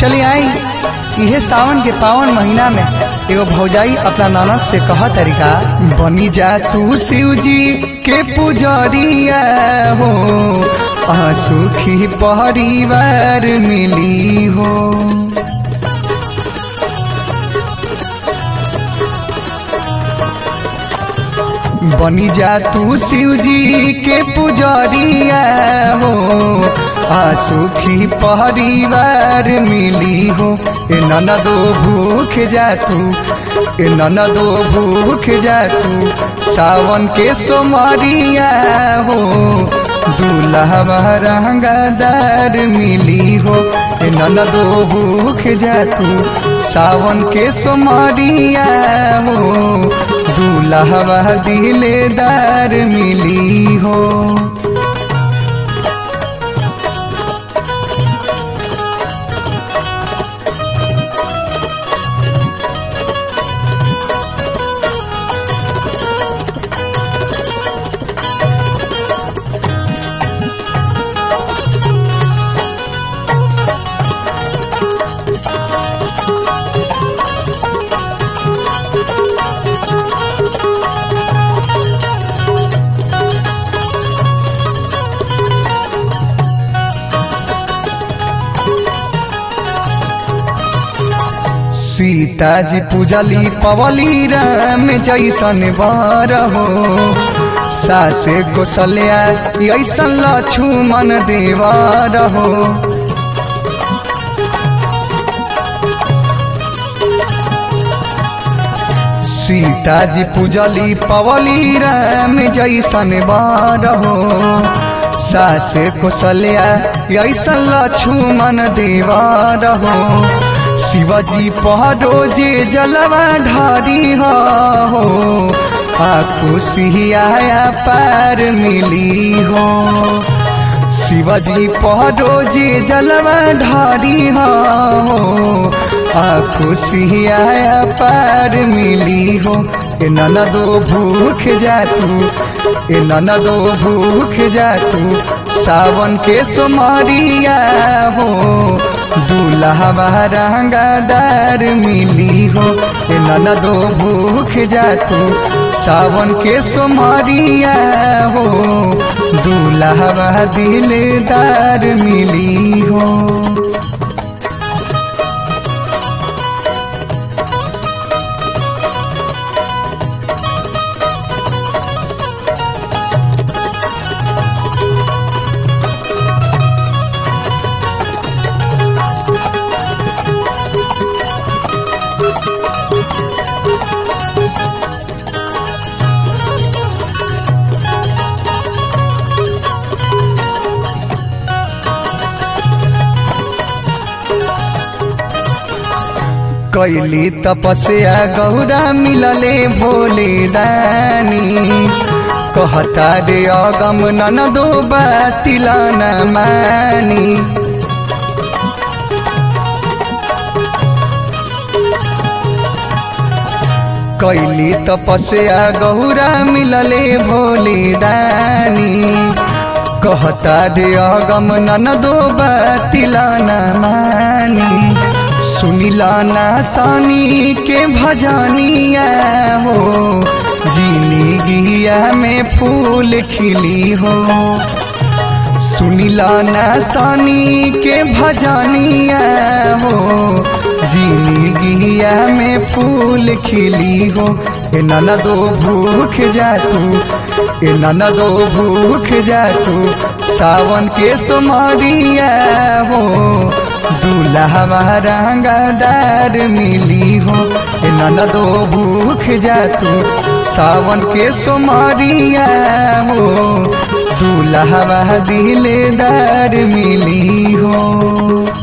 चली आई इहे सावन के पावन महीना में एगो भौजाई अपना ननद से कहा तरीका बनी जा तू शिव जी के पुजरिया हो सुखी परिवार मिली हो। बनी जा तू शिव जी के पुजरिया हो सुखी परिवार मिली हो। ए ननदो भूख जा तू, ए ननदो भूख जा तू सावन के सोमरिया हो दूल्हा रंगदार मिली हो। ए ननदो भूख जा तू सावन के सोमरिया हो दूल्हा दिलेदार मिली हो। सीता जी पूजली पवली राम जैसन बर हो सासे कौशल्या ऐसन लक्ष्मण देवर हो। सीता जी पूजली पवली राम जैसन बर हो सासे कौशल्या ऐसन लक्ष्मण देवर हो। शिवजी पहरो जे जलवा ढारी हो खुशिया पार मिली हो। शिवजी पहरो जे जलवा ढारी हो खुशिया पार मिली हो। ए ननदो भूख जा तू, ए ननदो भूख जा तू सावन के सोमरिया हो दूल्हा रंगदार मिली हो। ए ननदो भूख जा तू सावन के सोमरिया हो दूल्हा दिलदार मिली हो। कैली तपस्या गौरा मिलले भोले दानी कहता रे अगम ननदो बातिला न मानी। कैली तपस्या गौरा मिलले भोले दानी कहता रे अगम ननदो बातिला न मानी। सुनिला ना सानी के भजनिया हो जिंदगिया में फूल खिली हो। सुनिला ना सानी के भजनिया हो जिंदगिया में फूल खिली हो। ए ननदो भूख जा तू, ए ननदो भूख जा तू सावन के सोमरिया हो दूल्हा रंगदार मिली हो। ए ननदो भूख जा तू सावन के सोमरिया हो दूल्हा दिलदार मिली हो।